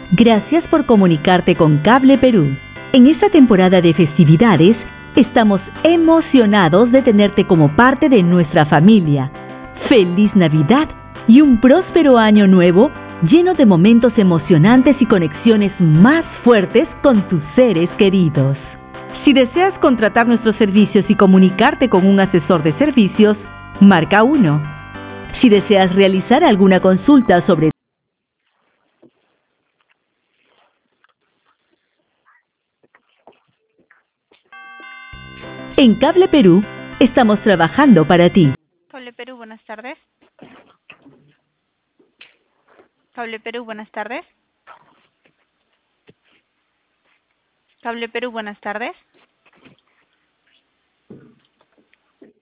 Gracias por comunicarte con Cable Perú. En esta temporada de festividades, estamos emocionados de tenerte como parte de nuestra familia. ¡Feliz Navidad y un próspero año nuevo lleno de momentos emocionantes y conexiones más fuertes con tus seres queridos! Si deseas contratar nuestros servicios y comunicarte con un asesor de servicios, marca 1. Si deseas realizar alguna consulta sobre En Cable Perú, estamos trabajando para ti. Cable Perú, buenas tardes. Cable Perú, buenas tardes. Cable Perú, buenas tardes.